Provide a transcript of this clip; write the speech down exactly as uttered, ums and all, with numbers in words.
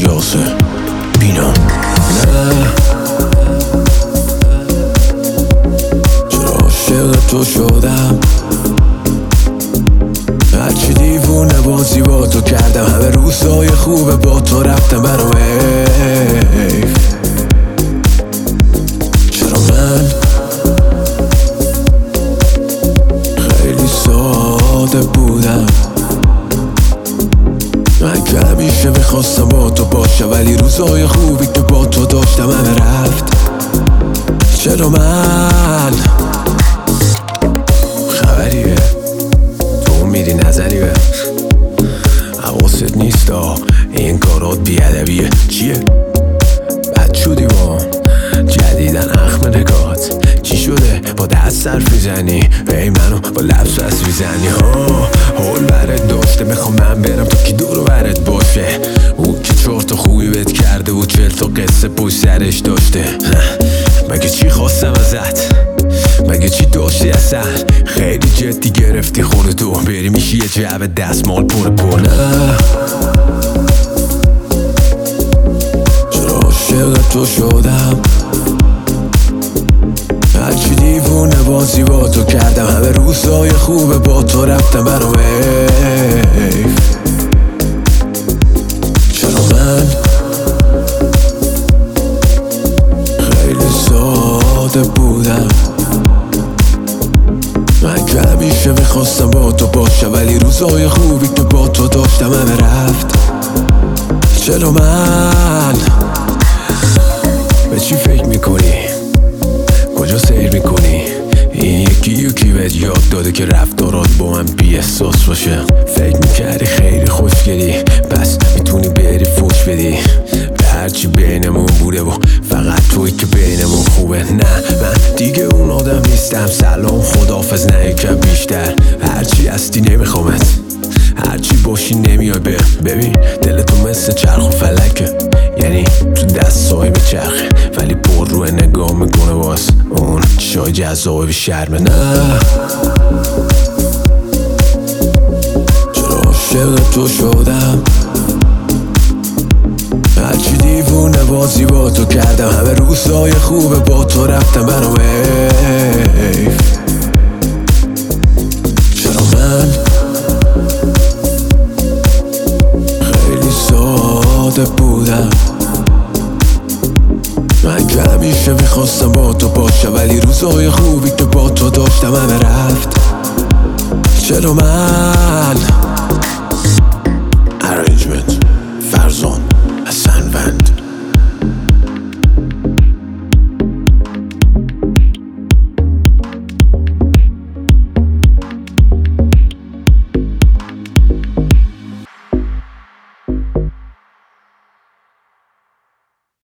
یاسر بینا. نه چرا عاشق تو شدم، هرچی دیوونه بازی با تو کردم، همه روزای خوبه با تو رفتم برام حیف. چرا من خیلی ساده بودم، من که همیشه میخواستم با تو باشم، ولی روزای خوبی که با تو داشتم همه رفت. چرا من خبریه تو میری نزنی به حواست نیستا، این کارات بیادبیه. چیه؟ بد شدی با جدیدن اخم نگات، چی شده با دست صرف میزنی ای منو با لبس بس میزنی؟ ها حول برت داشته، میخوام من برم تو کی دور و برت باشه. او که چهار تا خوبی بهت کرده و چهل تا قصه پشت سرش داشته. مگه چی خواستم ازت؟ مگه چی داشتی اصلا؟ خیلی جدی گرفتی خودتو، بری میشی یه جعبه دستمال پر پر. نه چرا عاشق تو شدم، هرچی دیوونه بازی با تو کردم، همه روزای خوبه با تو رفتم برام حیف. چرا من خیلی ساده بودم، من که همیشه میخواستم با تو باشم، ولی روزای خوبی که با تو داشتم همه رفت. چرا من به چی فکر میکنی؟ کجا سیر میکنی؟ این یکی یکی بهت یاد داده که رفتارات با من بی احساس باشه. فکر میکردی خیلی خوشگلی، پس میتونی بری فوش بدی به هرچی بینمون بوده و فقط توی که بینمون خوبه. نه من دیگه اون آدم نیستم، سلام خداحافظ نه یکم بیشتر. هرچی هستی نمیخوامت، هرچی باشی نمیای به ببین دل تو مثل چرخ و فلکه، یعنی تو دست صاحب چرخه ولی پر روی نگاه میکنه باز اون چای جذابه بی شرمه. نه چرا عاشق تو شدم، هرچی دیوونه بازی با تو کردم، همه روزای خوبه با تو رفتم برام حیف. چرا من خیلی ساده بودم، من که همیشه میخواستم با تو باشم، ولی روزای خوبی که با تو داشتم همه رفت. چرا من